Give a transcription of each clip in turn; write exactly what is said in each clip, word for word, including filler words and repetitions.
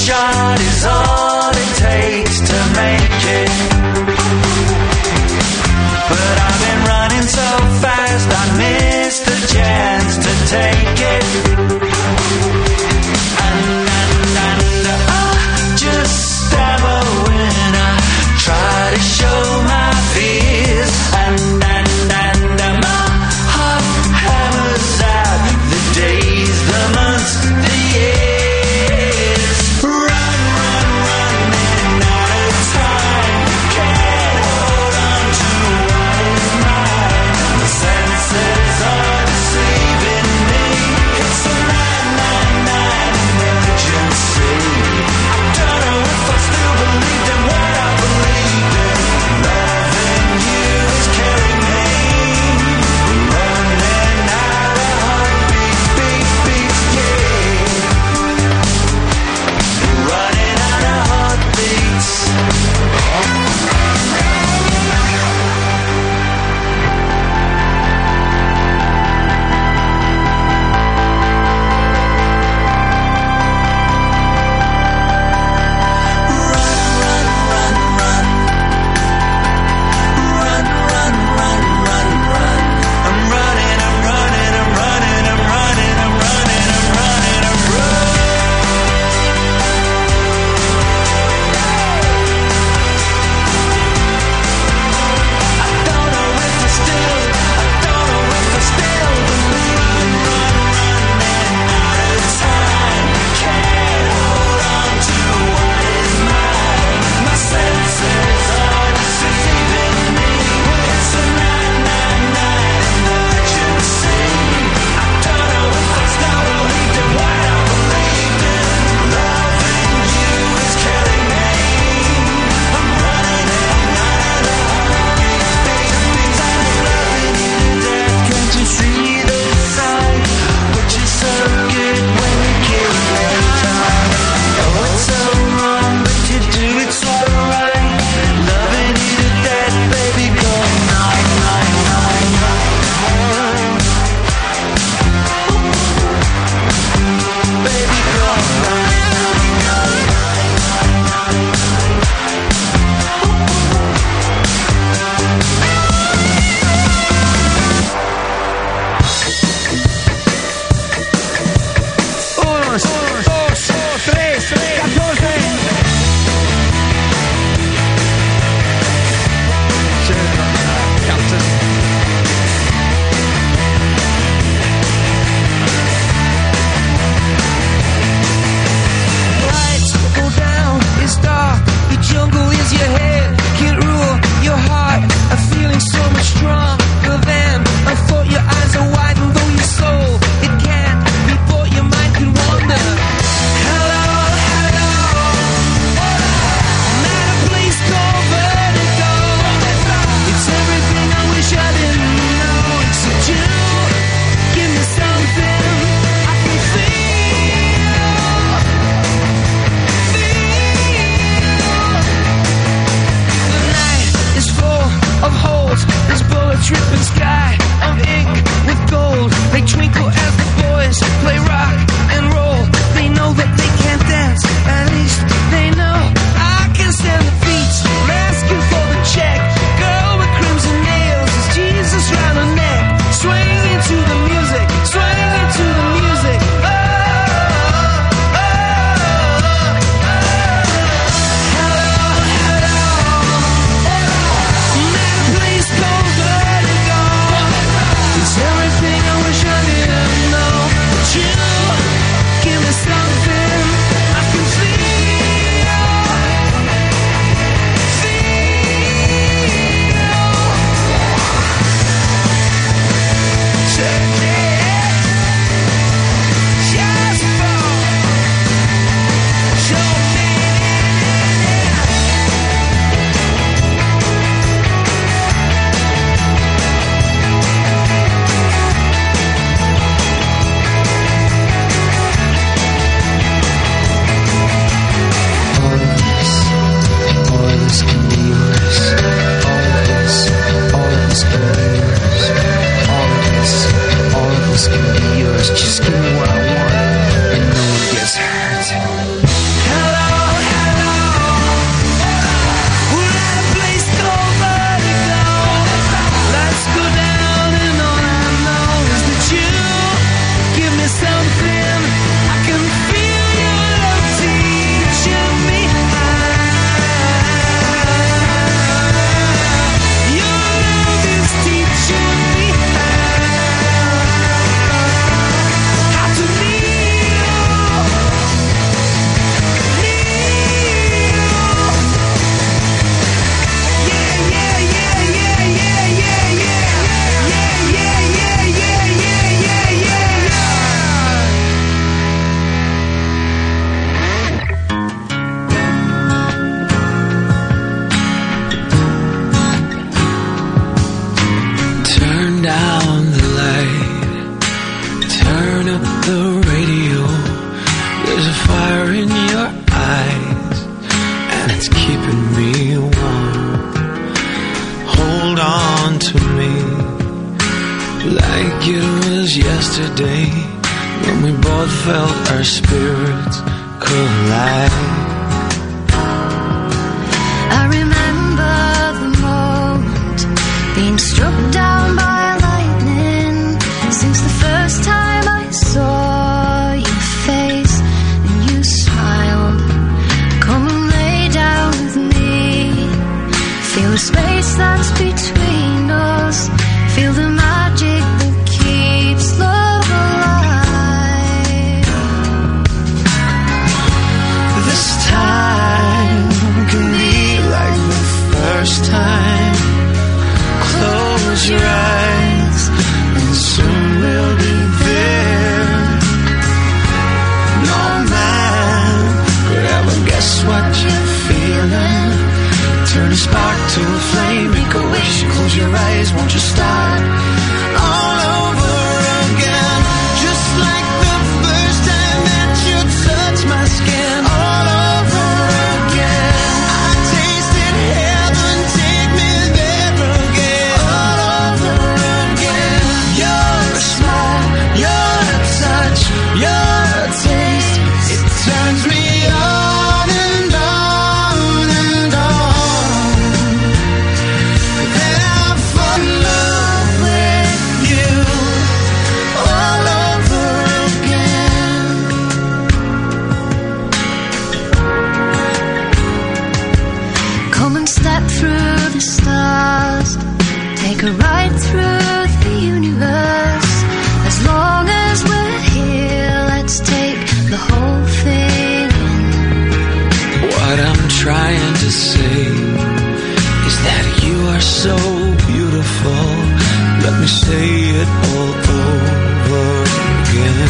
shot is all it takes to make it. But I've been running so fast I missed the chance to take it. And, and, and I just stammer when I try to show my fears. And, and, and, and my heart hammers out the days, the months, the years. Run, run, running out of time. Can't hold on to what is mine. The senses are deceiving me. It's a nine nine nine emergency. I don't know if I still believed in what I believed in. Loving you is killing me. Running out of heartbeats, beat, beats, yeah. Running out of heartbeats. Just give me what I want, and no one gets hurt. Hello. up the radio. There's a fire in your eyes, and it's keeping me warm. Hold on to me like it was yesterday, when we both felt our spirits collide. I remember the moment being struck down by lightning, since the first time I saw your face and you smiled. Come and lay down with me, feel the space that's between us, feel the magic that keeps love alive. This time can be like the first time. Close your eyes and soon we'll be there. No man could ever guess what you're feeling. Turn a spark to a flame, make a wish, close your eyes, won't you start all over again? Just like the first time that you touched my skin. All over again. I tasted heaven, take me there again. All over again. Your smile, your touch, your taste, it turns me on and on and on. Then I fall in love with you all over again. Come and step through the stars, take a ride through the universe. As long as we're here, let's take the whole thing in. What I'm trying to say is that you are so beautiful. Let me say it all over again.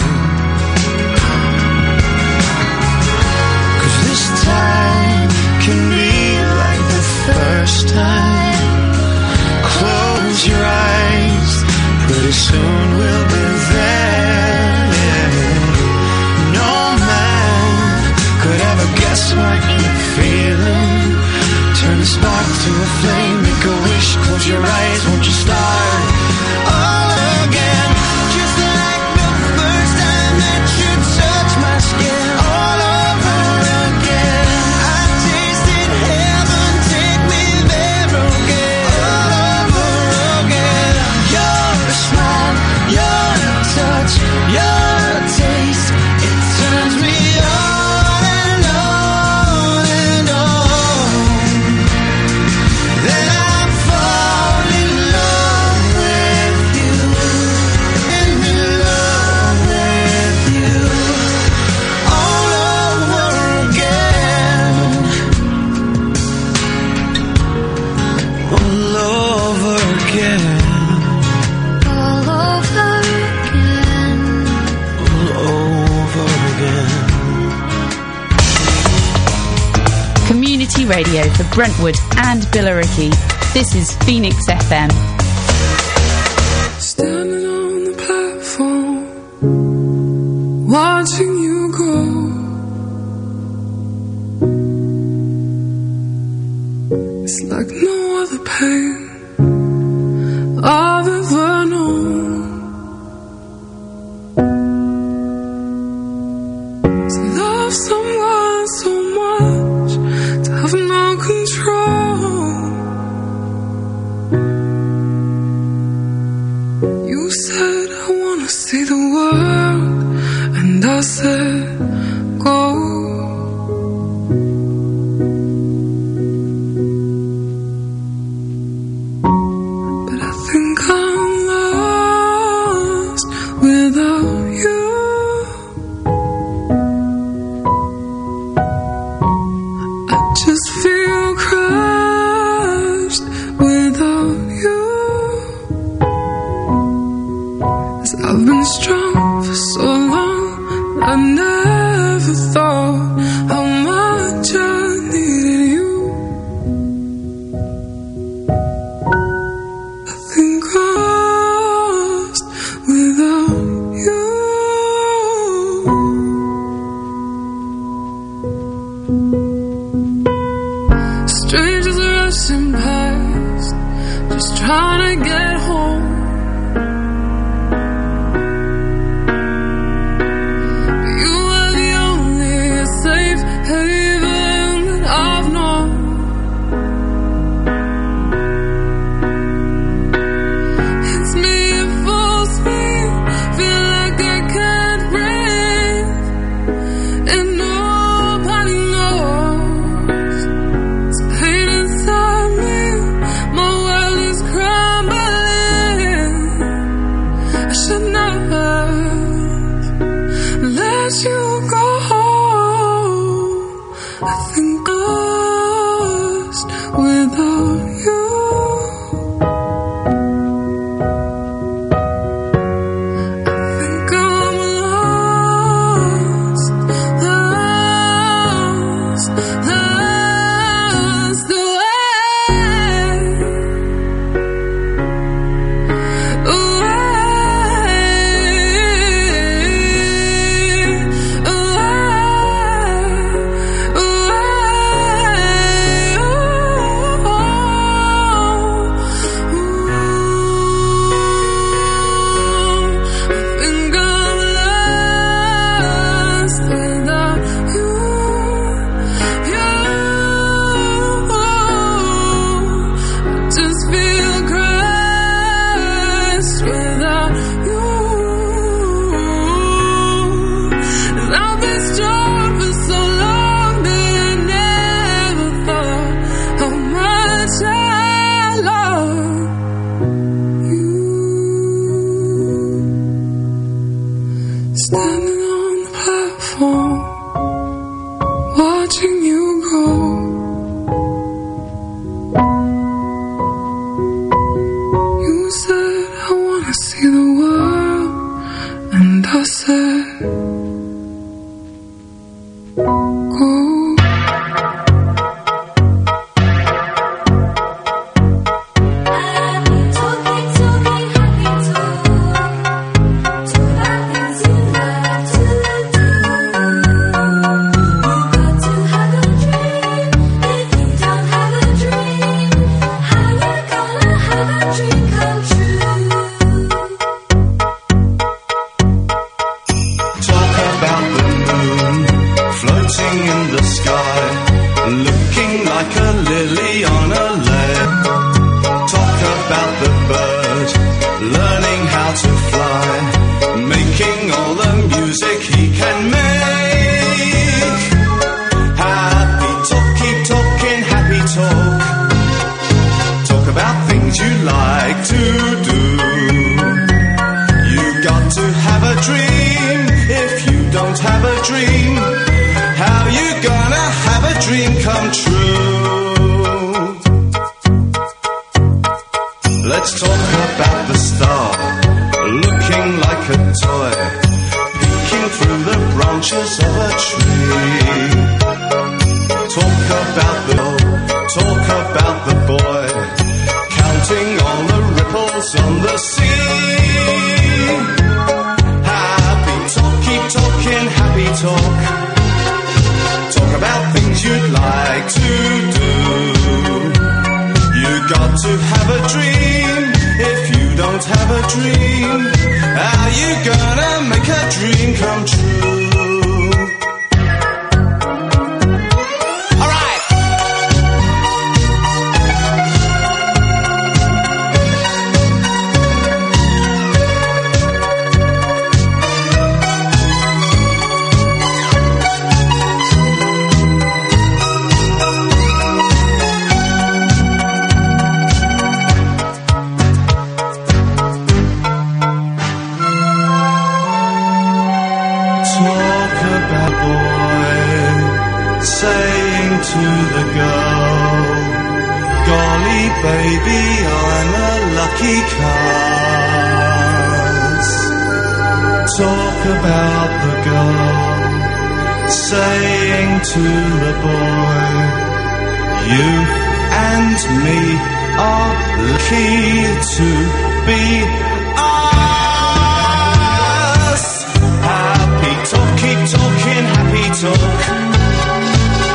'Cause this time can be like the first time. Close your eyes, pretty soon we'll be there. No man could ever guess what you're feeling. Turn the spark to a flame, make a wish, close your eyes, won't you start all again? Just like the first time that you touched my skin. All over again. I tasted heaven, take me there again. All over again. Your smile, your touch, your taste, it turns me on and on and on. Then I fall in love with you, in love with you, all over again, all over again, All over again. all over again. Community radio for Brentwood and Billericay. This is Phoenix F M. Standing on the platform, watching you go. It's like no other pain I've ever known. To love someone so much, to have no control. You said I wanna see the world, and I said go. But I think I'm lost without you. I just feel crushed without you. 'Cause I've been strong for so long, I've never trying to get home. You are the only safe haven that I've known. It's me at full speed, feel like I can't breathe, and nobody knows. It's pain inside me, my world is crumbling. I should never let you go. I think I'm lost without you. I think I'm lost, lost, lost away, standing on the platform, watching you go. You said I wanna see the world, and I said go.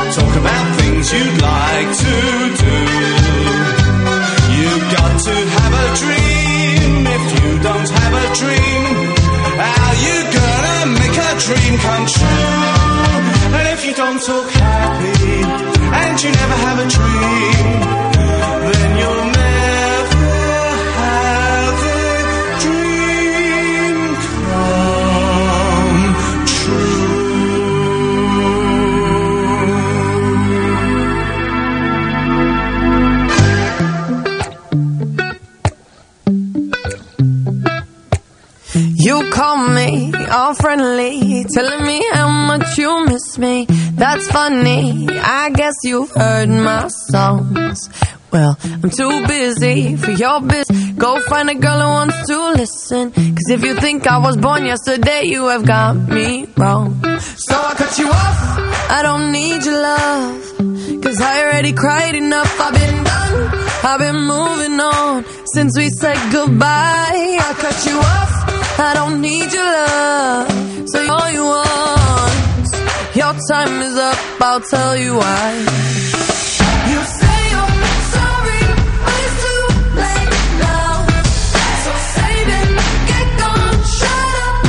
You'd like to do. You've got to have come true. And if you don't talk happy, and you never have a dream, then you'll never have a dream come true. You call me all friendly, telling me how much you miss me. That's funny, I guess you've heard my songs. Well, I'm too busy for your biz. Go find a girl who wants to listen. Cause if you think I was born yesterday, you have got me wrong. So I cut you off, I don't need your love. Cause I already cried enough, I've been done, I've been moving on since we said goodbye. I cut you off, I don't need your love. So all you want, your time is up, I'll tell you why. You say you're sorry, but it's too late now. So save it, get gone, shut up.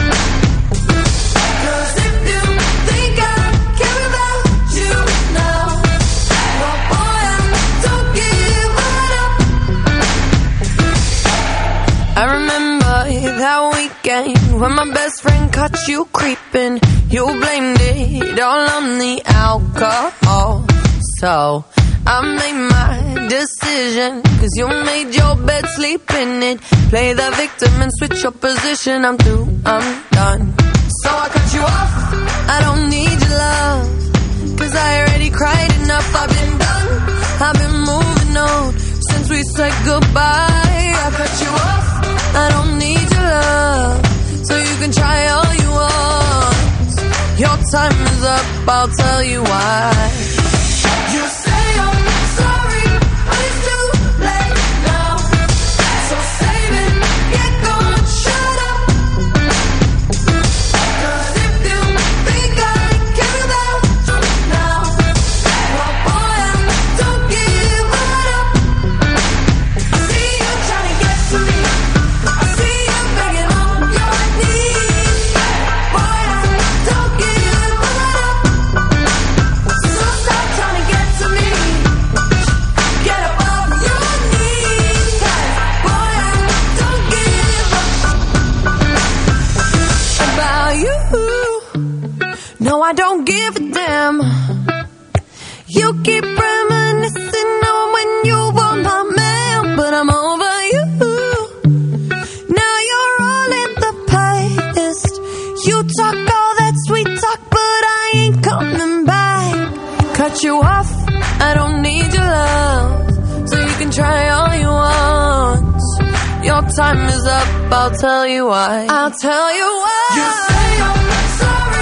Cause if you think I care about you now, well boy, I don't give it up. I remember that weekend when my best friend caught you creeping. You blamed it all on the alcohol. So I made my decision, cause you made your bed, sleep in it. Play the victim and switch your position. I'm through, I'm done. So I cut you off, I don't need your love. Cause I already cried enough, I've been done, I've been moving on since we said goodbye. I cut you off, I don't need your love. So you can try all you want. Your time is up, I'll tell you why. You say I'm sorry, but it's too late now. So save it, get gone, shut up. Cause if you think I care about you now, well boy, I don't give it up. I see you trying to get to me, I see you begging on your knees. Boy, I don't give no, I don't give a damn. You keep reminiscing on when you were my man, but I'm over you. Now you're all in the past. You talk all that sweet talk, but I ain't coming back. Cut you off, I don't need your love. So you can try all you want. Your time is up, I'll tell you why. I'll tell you why. You say I'm sorry.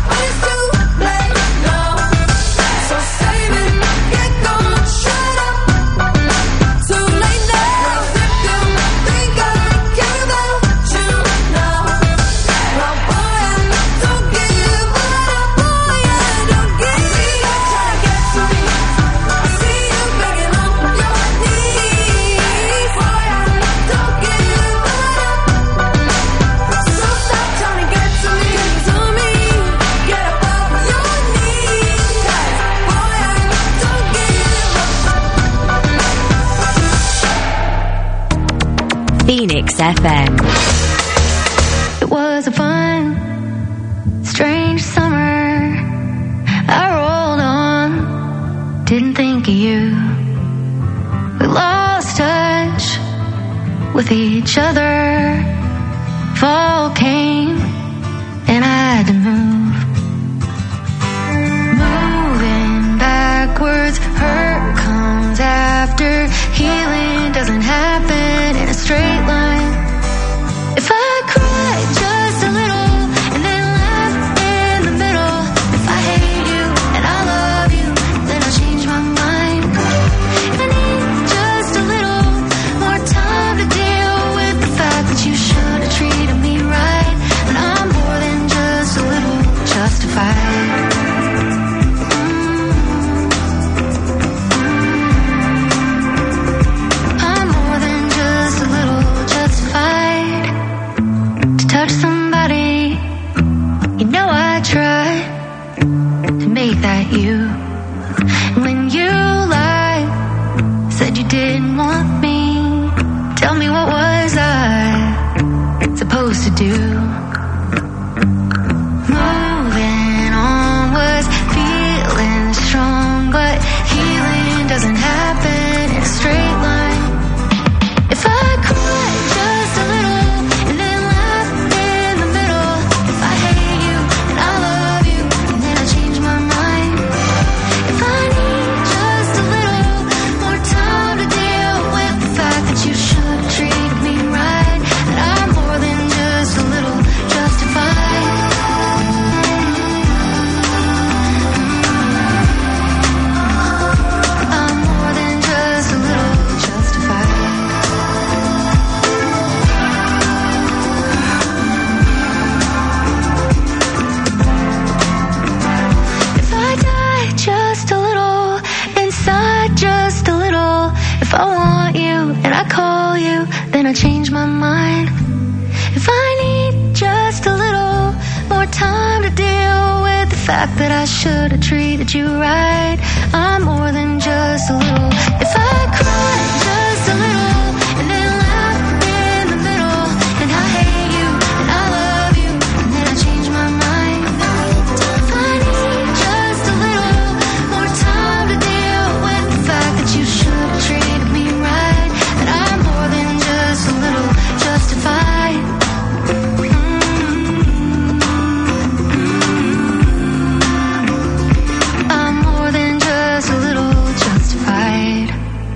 Phoenix F M. It was a fun, strange summer. I rolled on, didn't think of you. We lost touch with each other. Fall came and I had to move. Moving backwards, hurt comes after. Healing doesn't happen in a straight line. If I cry just a little and then laugh in the middle, if I hate you and I love you, then I'll change my mind. If I need just a little more time to deal with the fact that you should have treated me right, then fact that I should have treated you right. I'm more than just a little. If I cry just a little and then laugh in the middle, and I hate you and I love you and then I change my mind. If I need just a little more time to deal with the fact that you should have treated me right, that I'm more than just a little justified. I'm more than just a little justified.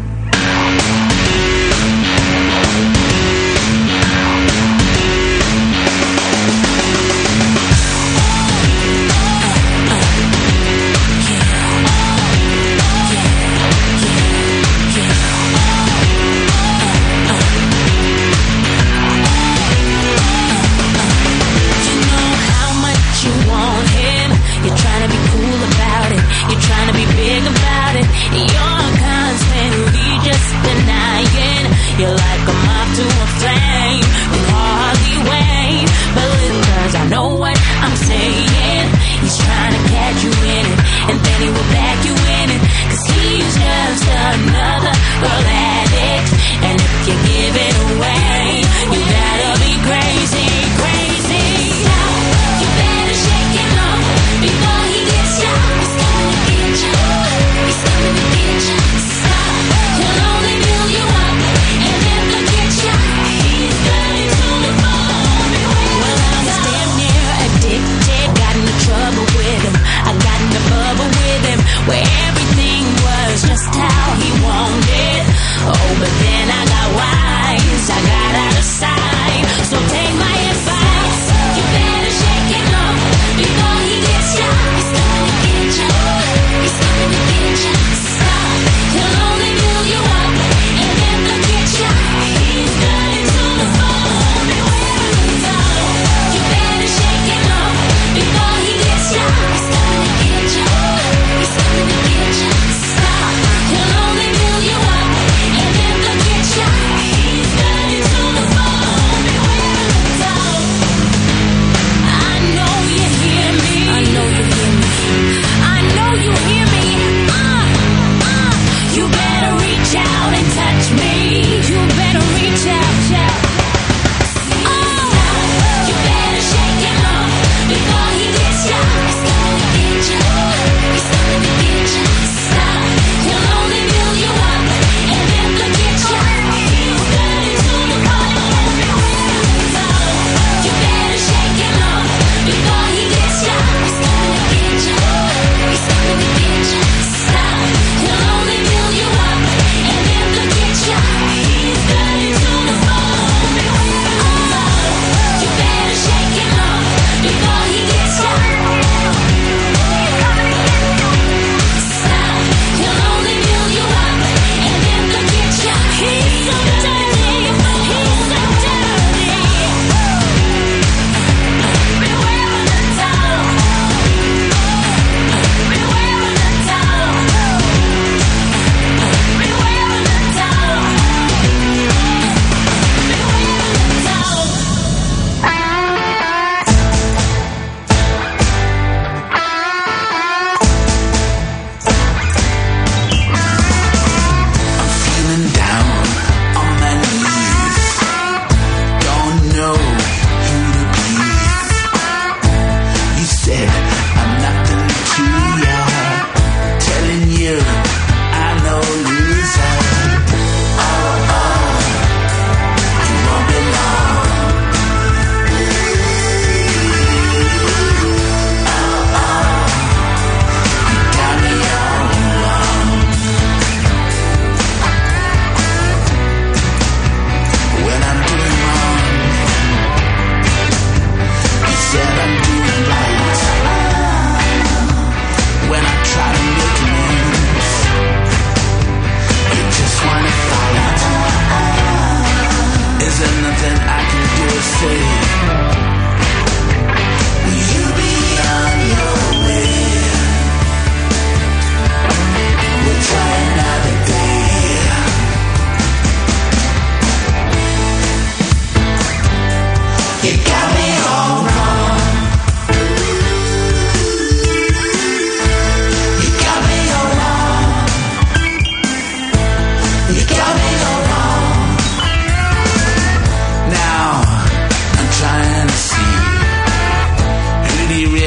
You're trying to be cool about it. You're trying to be big about it. You're constantly just denying. You're like a moth to a flame. You hardly wait. But listen, cause I know what I'm saying. He's trying to catch you in it, and then he will back you in it. Cause he's just another girl addict. And if you give it away, you gotta be crazy, crazy. You better shake him off before he gets you. He's coming to get you. He's coming to get you. Stop. He'll only build you up and then forget you. He's burning to the bone. Well, I was damn near addicted. Got into trouble with him. I got into bubble with him, where everything was just how he wanted. Oh, but then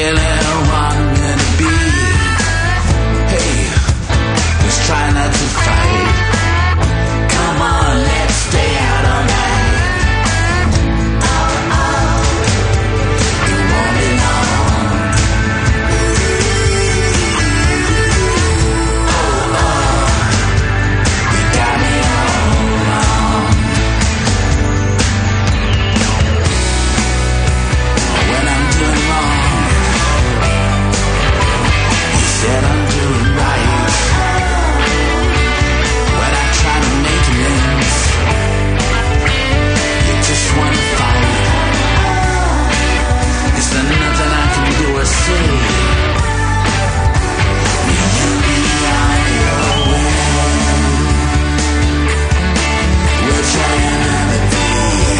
feeling wanting to be. Hey, let's try not to fight. Come on, let's stay out all night. Oh, oh, you won't be long. Oh, oh, you got me all wrong. When I'm doing wrong, you said I'm doing right. When I try to make amends, you just wanna fight. Is there nothing I can do or say? Will you be on your way? We'll try another day.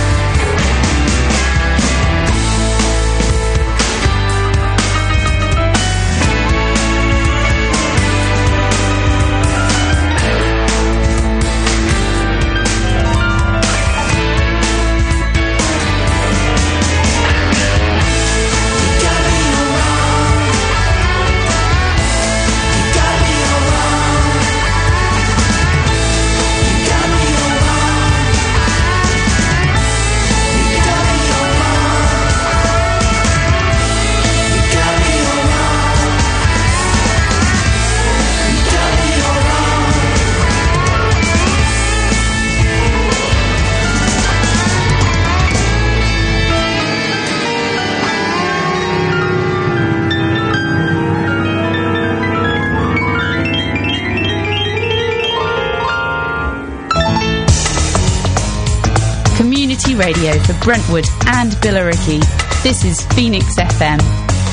Community radio for Brentwood and Billericay. This is Phoenix F M.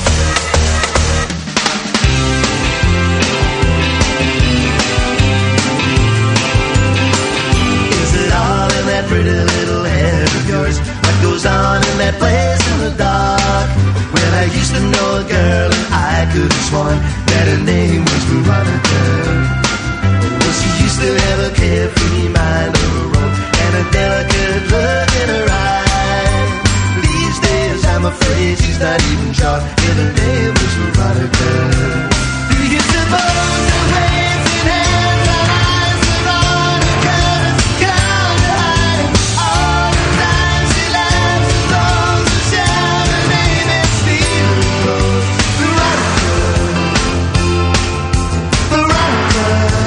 Is it all in that pretty little head of yours? What goes on in that place in the dark? Well, I used to know a girl and I could have sworn that her name was Veronica. Well, she used to have a carefree mind of her own and a delicate look in her eye. These days I'm afraid she's not even sure if her name was Veronica. Do you suppose the waiting hands are eyes Veronica's gone to hide? All the time she laughs and blows and shouts, her name is Stephen Rose. Veronica, Veronica.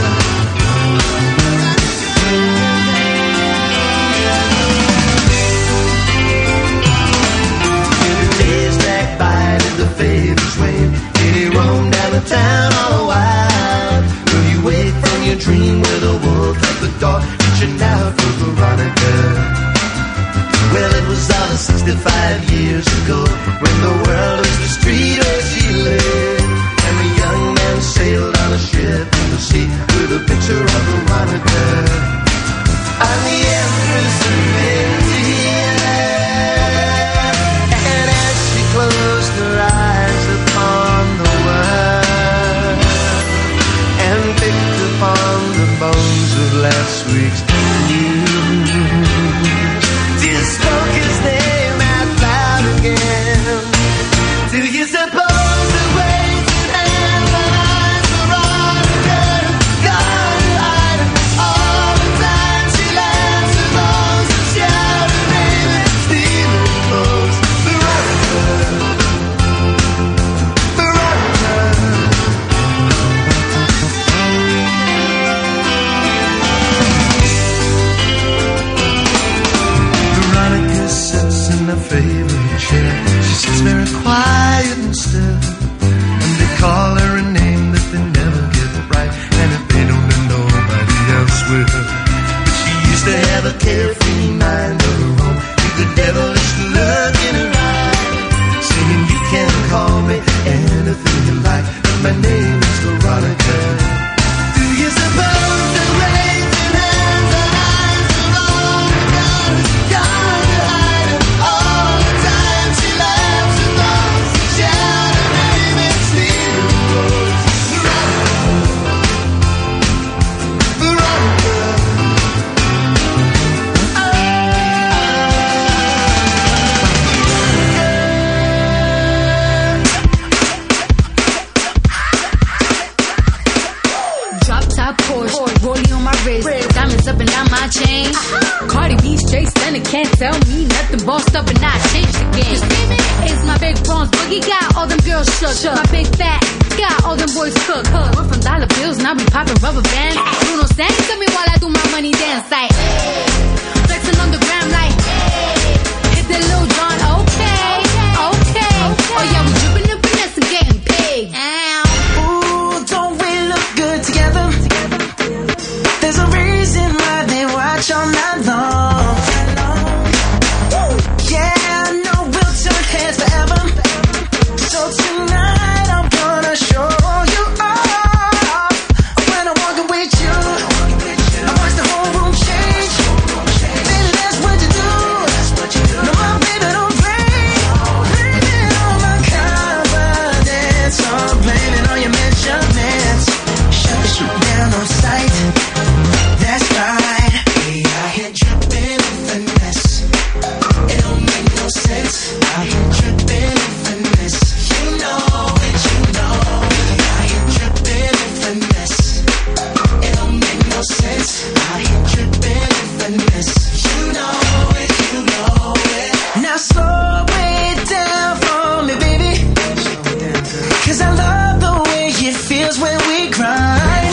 Days drag by and the favors wane. Did he roam down the town all the while? Will you wake from your dream with a wolf at the door, reaching out for Veronica? Well, it was all sixty-five years ago when the world was the street where she lived, and the young man sailed on a ship in the sea with a picture of Veronica on the Empress of India. And as she closed her eyes upon the world and picked upon the bones of last week's news, just spoke his name out loud again. Do you suppose the waiting hands and eyes Veronica gone to hide? All the time she laughs and blows and shouts, her name is Stephen Rose. Veronica, Veronica. Veronica sits in her favorite chair. She sits very quiet and still, and they call her a name that they never get right, and if they don't, then nobody else will. But she used to have a carefree mind of her own, with the devilish look in her eye, saying you can call me anything you like, but my name is Veronica. Do you suppose the waiting hands and eyes of Veronica gone to hide? All the time she laughs and blows and shouts, her name is Stephen Rose. Veronica, Veronica. Oh. Can't tell me nothing, bossed up and I changed the game. You see me? It's my big bronze boogie, got all them girls shook. shook. My big fat, got all them boys cooked. Cook. We're from dollar bills and I be popping rubber bands. Bruno sang to me while I do my money dance like, hey. Flexing on the gram like, hey. Hit the Lil Jon, okay, okay. Oh yeah, we dripping and finesse and getting paid. Ooh, don't we look good together? There's a reason why they watch all night long. Yeah, I know we'll turn heads forever. So tonight I'm gonna show you off. When I'm walking with you, I watch the whole room change. Baby, that's what you do. No, my baby, don't play. Blame it on my confidence, or blame it on your measurements. Shut the shit down on sight. That's right. We out here dripping in finesse. It don't make no sense. Out here dripping in finesse. You know it, you know it. Out here dripping in finesse. It don't make no sense. Out here dripping in finesse. You know it, you know it. Now slow it down for me, baby. Cause I love the way it feels when we grind.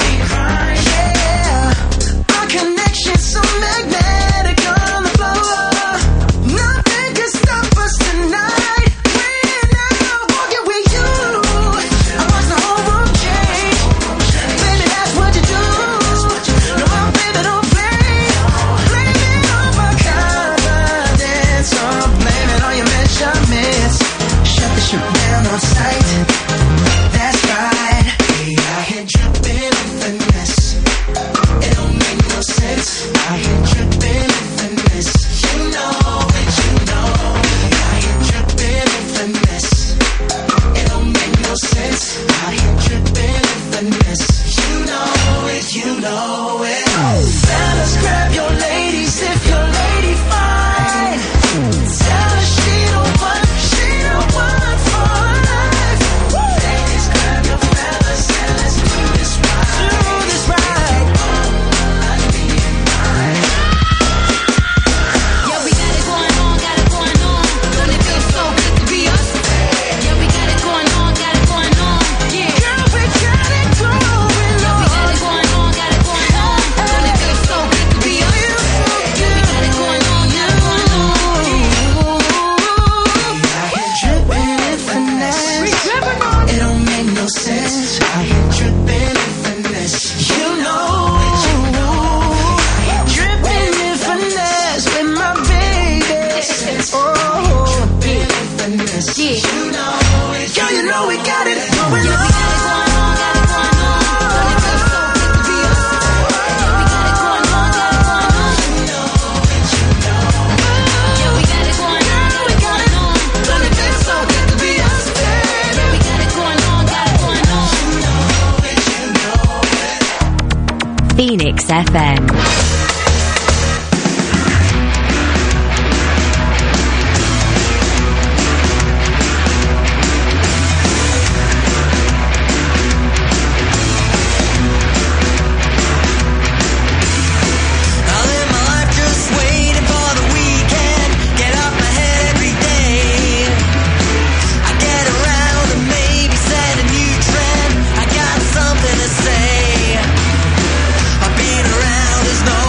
Yeah, our connection's so magnetic on the floor. Nothing can stop us tonight. When I'm walking with you, I watch the whole room change. Baby, that's what you do. No, my baby, don't play. Blame it on my confidence, or blame it on your measurements. Shut the shit down on sight. That's right. We out here dripping in finesse. It don't make no sense. Out here dripping in finesse. You know it, you know it. Out here dripping in finesse. It don't make no sense. Out here dripping in finesse. You know it, you know it. Fellas, grab your ladies if your lady fine. Tell her she the one, she the one for life. Ladies, grab your fellas and let's do this right. Do this right. Like me and mine. Yeah, we got it going on, got it going on. Don't it feel so good to be us? Yeah, we got it going on, got it going on. Yeah, Girl, we got it going on. yeah, we got it going on, got it going on. Don't it feel so good to be us? Yeah, we got it going on, got it going on. Out here dripping in finesse. It don't make no sense. Out here dripping in finesse. You know it, you know it. Dripping in finesse with my baby. Oh, dripping in finesse. You know it, girl, you know we got it going Yeah, we on. got it going on, got it going on. Don't it feel so good to be us? Yeah, we got it going on, got it going on. Yeah, we got it going on, got it going on. Don't it feel so good to be us? Yeah, we got it going on, got it going on. Phoenix F M. I live my life just waiting for the weekend. Get off my head every day. I get around and maybe set a new trend. I got something to say. I've been around, there's no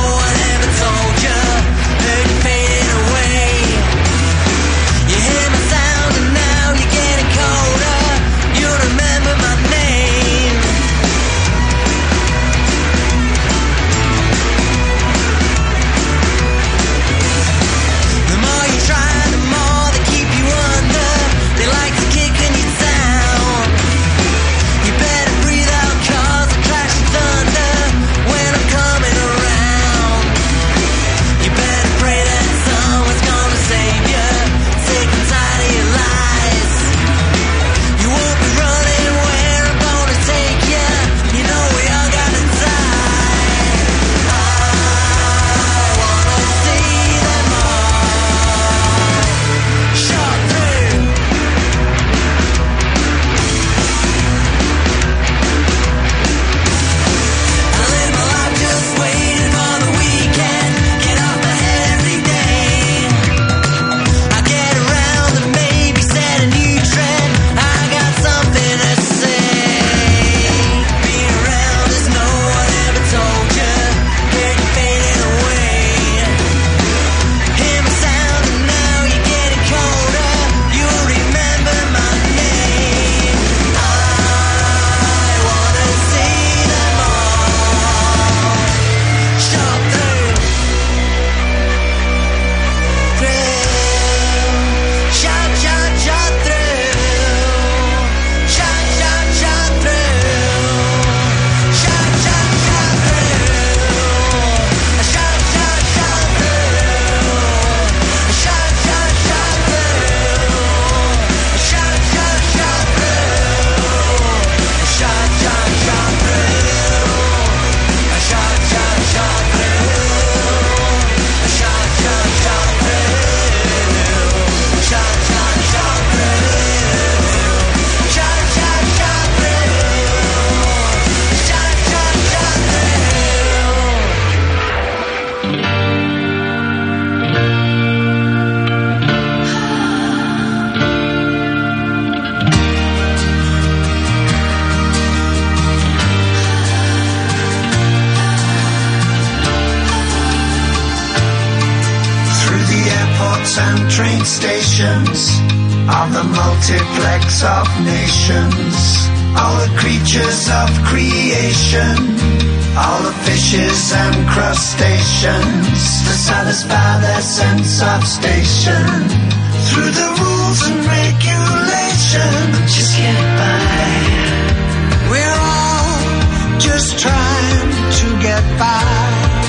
stations of the multiplex of nations, all the creatures of creation, all the fishes and crustaceans, to satisfy their sense of station, through the rules and regulations, just get by. We're all just trying to get by.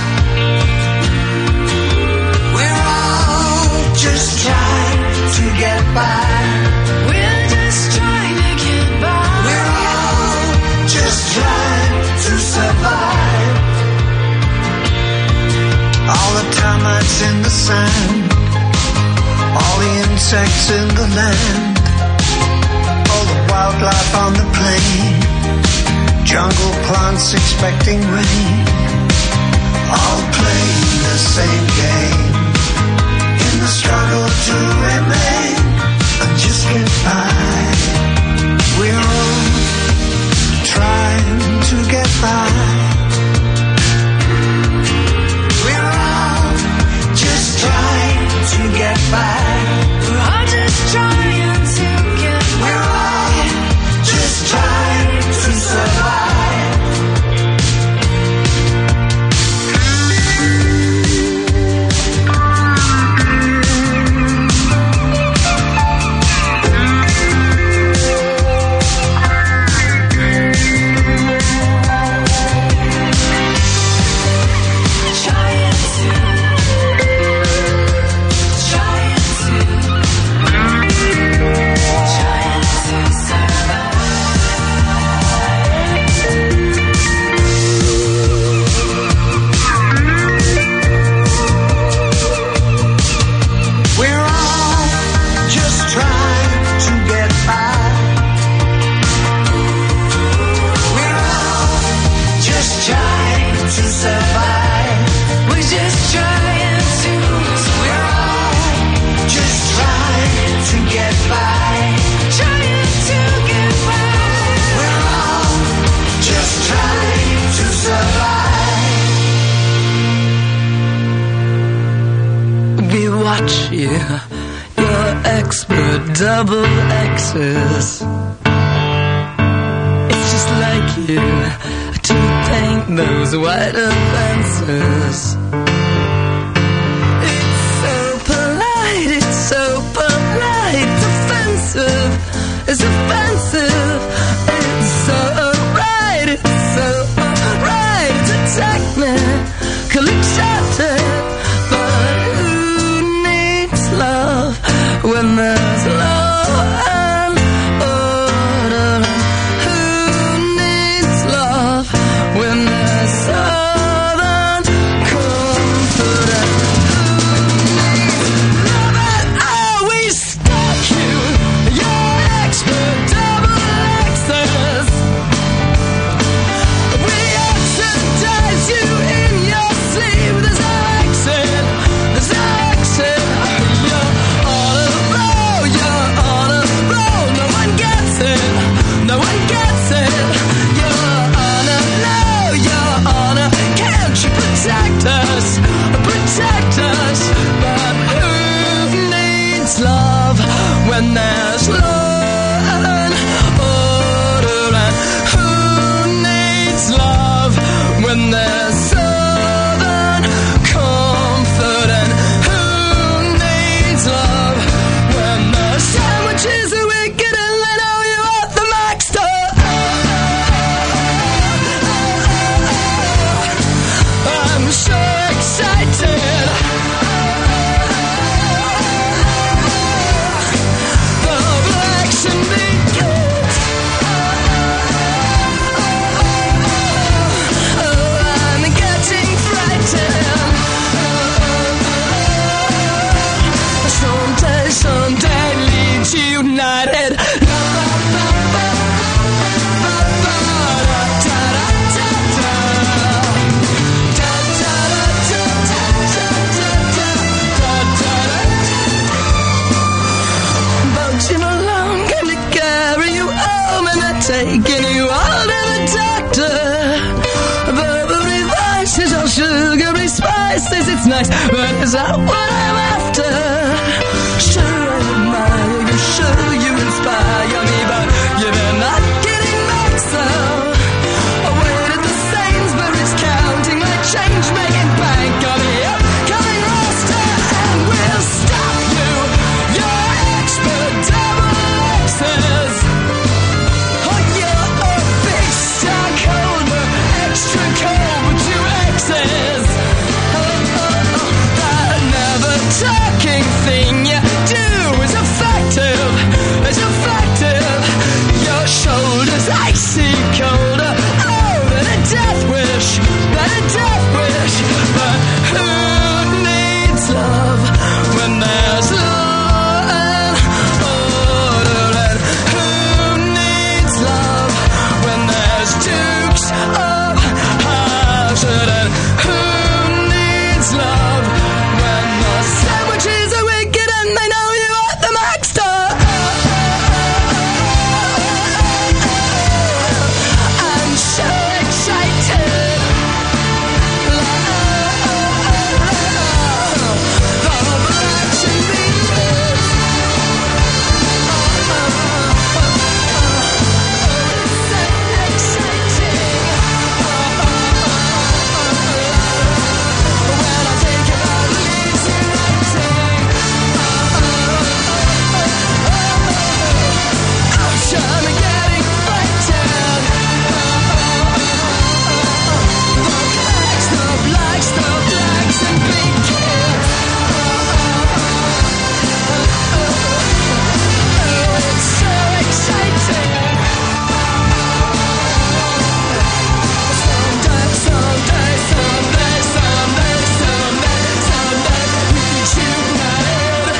We're all just trying to get by. We're just trying to get by. We're all just trying to survive. All the termites in the sand, all the insects in the land, all the wildlife on the plain, jungle plants expecting rain, all playing the same game, in the struggle to remain and just get by. We're all trying to get by. We're all just trying to get by. We're all just trying to get by. We're all just trying to survive. Double X's. It's just like you to paint those white fences. It's so polite, it's so polite. It's offensive, it's offensive. It's so right, it's so right to technically accepted. But who needs love when there's love? When there's law and order, and who needs love when there's southern comfort, and who needs love when the sandwiches are wicked and they know you at the Mac store. I'm so excited. United. Bouncing along, gonna carry you home, and they're taking you all to the doctor. Burberry vices, all sugary spices, it's nice, but is that what I'm after? Sure. icy cold. Oh, than a death wish, than a death wish. But who needs love when there's law and order? And who needs love when there's dukes of hazzard? And who needs love when the sandwiches are wicked and they know you are the master? I'm so excited. The blacks and beaters. So exciting. When I think about leaves and writing. Ocean getting frightened. The blacks, the blacks, the blacks and big kids. Oh, it's so exciting. Someday, someday, someday, someday, someday, someday, we can shoot united.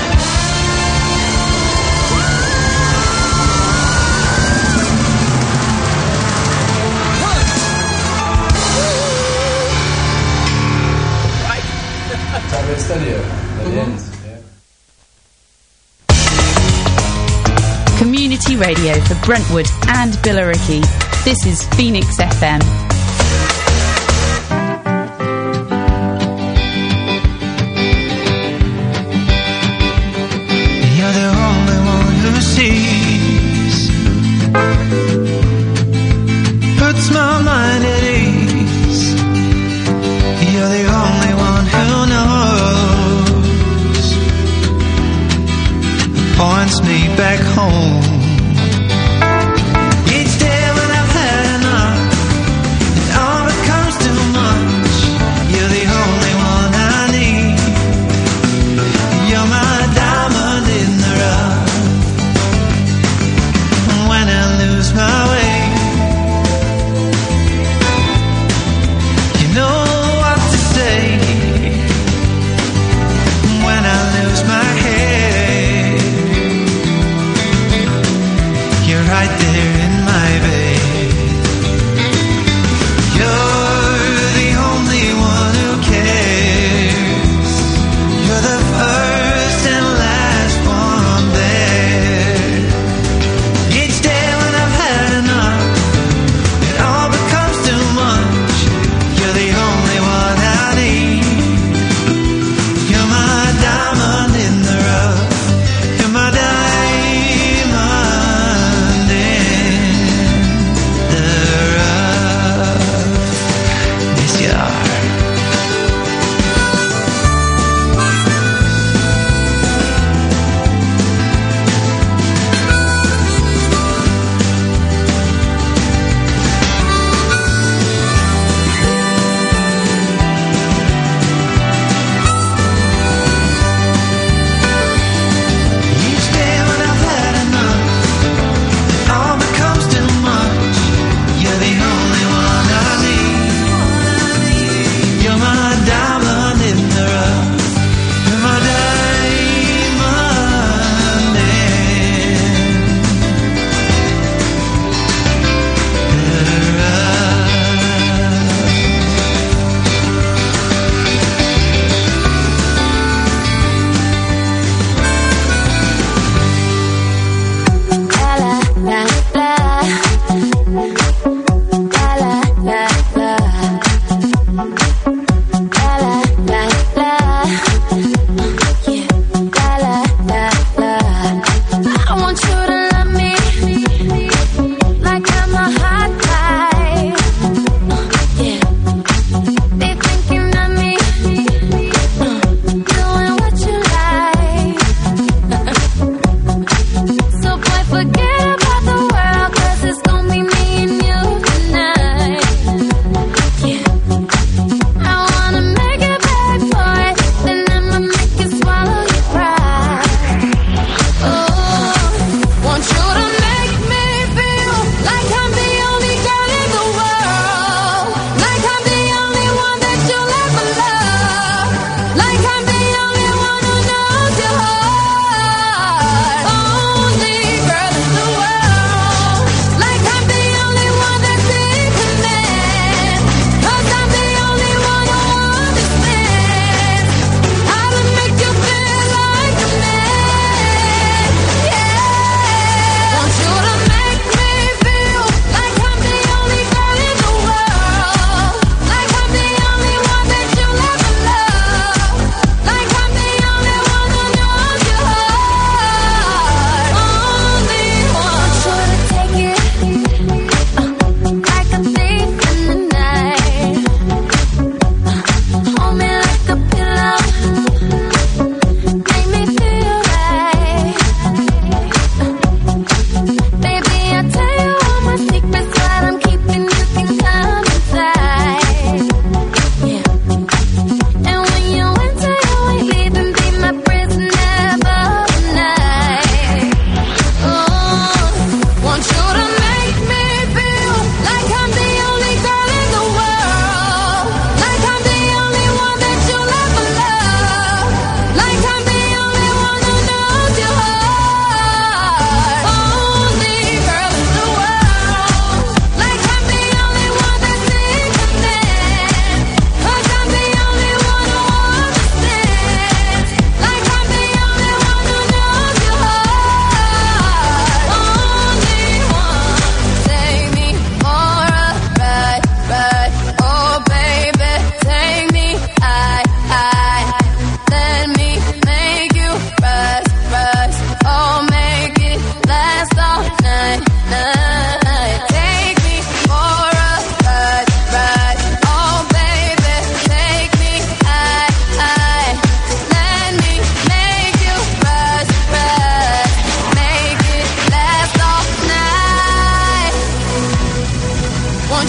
Community radio for Brentwood and Billericay. This is Phoenix F M. You're the only one who sees, puts my mind at ease. You're the only one who knows, points me back home. Each day when I've had enough, it all becomes too much. You're the only one I need. You're my diamond in the rough. When I lose my way, you know what to say. When I lose my head, you're right there in my bed. You're the only one who cares. You're the first and last one there. Each day when I've had enough, it all becomes too much. You're the only one I need. You're my diamond in the rough. You're my diamond in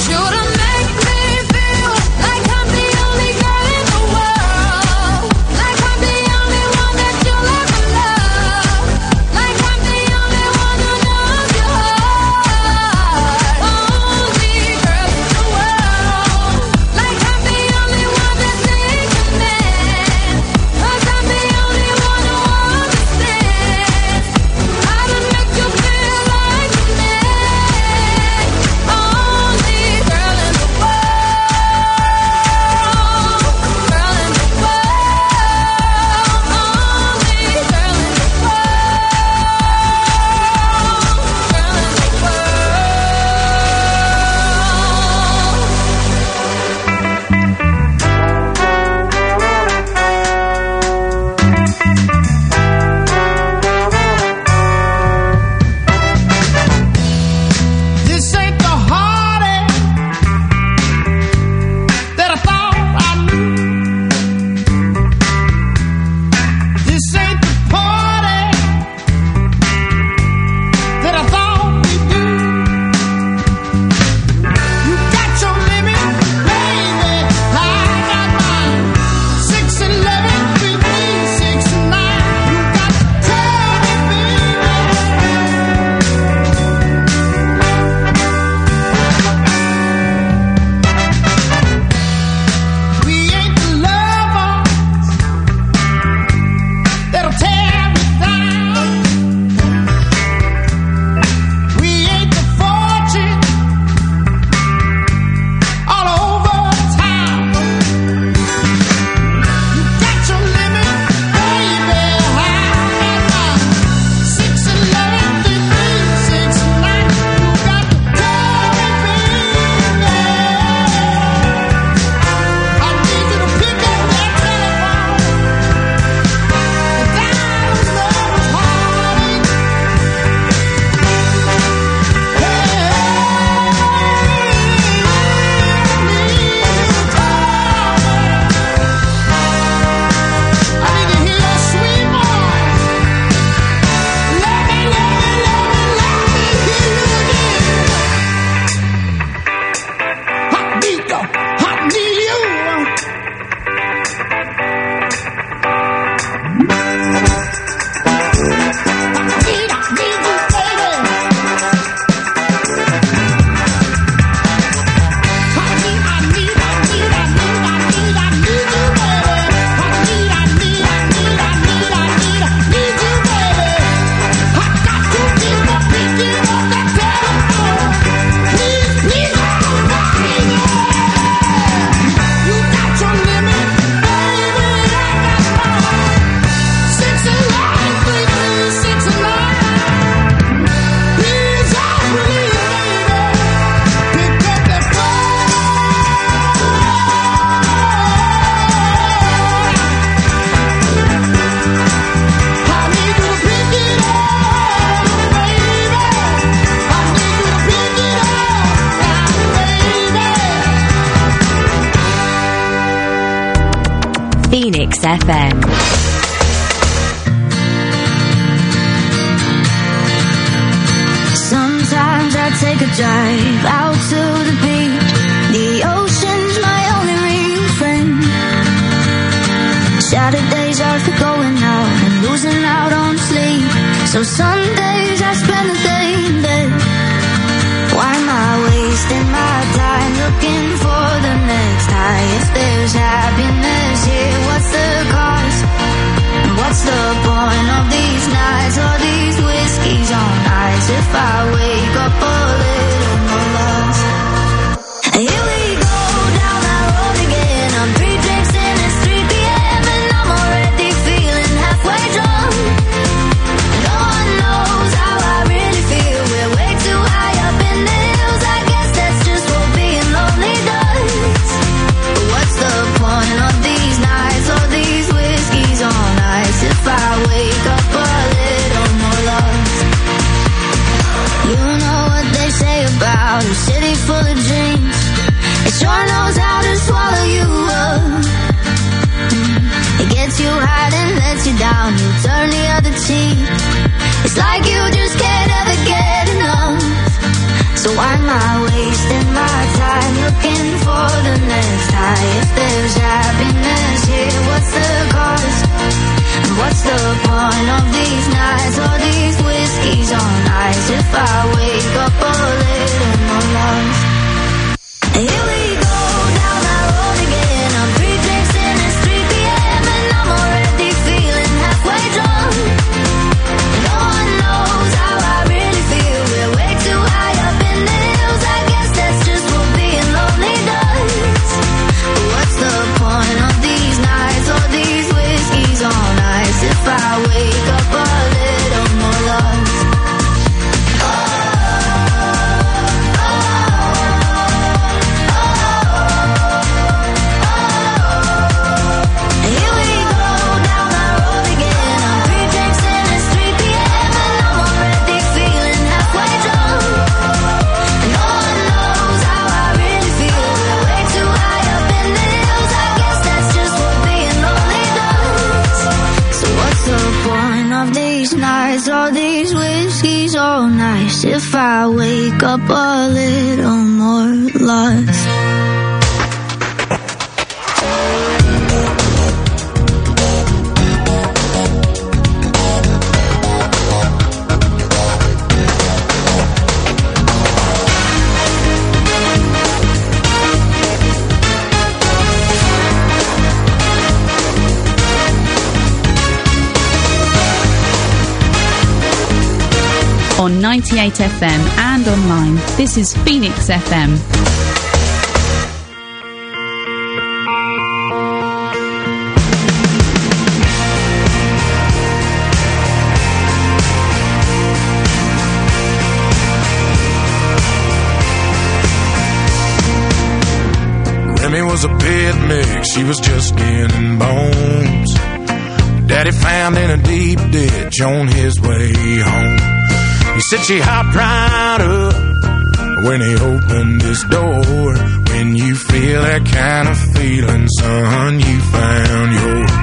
Phoenix F M. Sometimes I take a drive out to the beach. The ocean's my only real friend. Saturdays are for going out and losing out on sleep. So Sundays I spend the day in bed. Why am I wasting my time looking for the next high? If there's happiness here, what's the cost? And what's the point of these nights or these whiskeys on ice? If I wake up a little more lost. Here we go down that road again. I'm three drinks in, it's three p.m. and I'm already feeling halfway drunk. No one knows how I really feel. We're way too high up in the hills. I guess that's just what being lonely does. But what's the point of these nights or these whiskeys on ice? If I wake up a little more lost. You know what they say about a city full of dreams. It sure knows how to swallow you up. It gets you high and lets you down. You turn the other cheek. It's like you just can't ever get enough. So why am I wasting my time looking for the next high. If there's happiness here, what's the cost? And what's the point of these nights, all these whiskeys on ice? If I wake up a little more lost. Here we go down that road again. I'm three drinks in, it's three p.m. and I'm already feeling halfway drunk. No one knows how I really feel. We're way too high up in the hills. I guess that's just what being lonely does. But what's the point of these nights, all these whiskeys on ice? If I wake up a little more lost. All these whiskeys all nice. If I wake up a little more lost. On ninety-eight F M and online, this is Phoenix F M. Remy was a pit mix, she was just skin and bones. Daddy found in a deep ditch on his way home. He said she hopped right up when he opened his door. When you feel that kind of feeling, son, you found yours.